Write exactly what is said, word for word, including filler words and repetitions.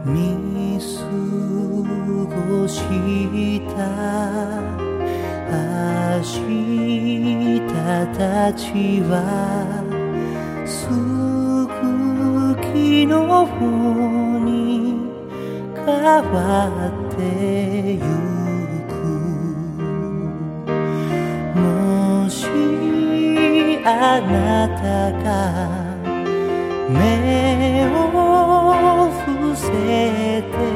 見過ごした明日たちはすぐ昨日に変わってゆく。もしあなたが目を伏せて